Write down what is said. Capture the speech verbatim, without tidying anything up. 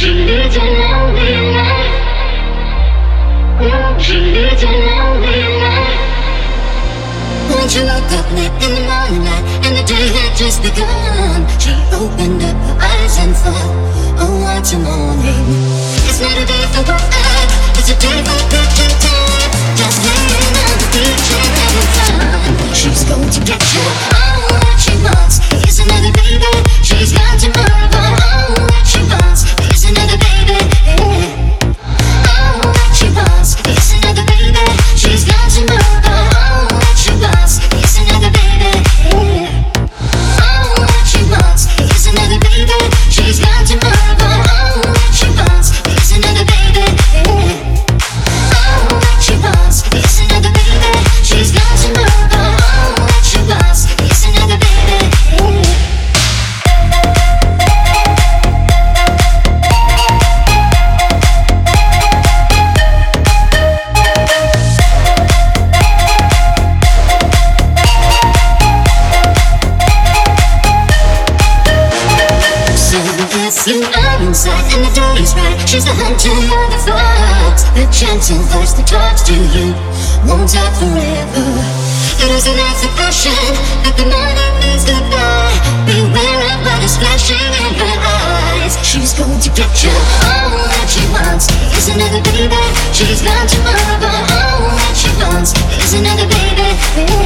She leads a lonely life. Mm, She leads a lonely life. When she woke up late in the morning light and the day had just begun, she opened up her eyes and thought, oh, what a morning. It's not a day for what I, it's a day for picking time. Just laying on the beach and having fun. She's going to get you. Oh, what she wants is another baby. She's got tomorrow. Oh, what she wants is another baby. Yeah. Oh, what she wants is another baby. She's got tomorrow. Oh, what she wants is another baby. Yeah. Oh, what she wants is another baby. She's got tomorrow. Oh, what she wants is another baby. Yeah. Oh, what she wants is another baby. She's got tomorrow. Oh, what she wants is another baby. Yeah. You are inside and the door is right. She's the hunter of the fox, the chanting voice that talks to you won't talk forever. It isn't as a passion that the morning means goodbye. Beware of what is flashing in her eyes. She's going to get you. Oh, what she wants is another baby. She's gone tomorrow. Oh, what she wants is another baby.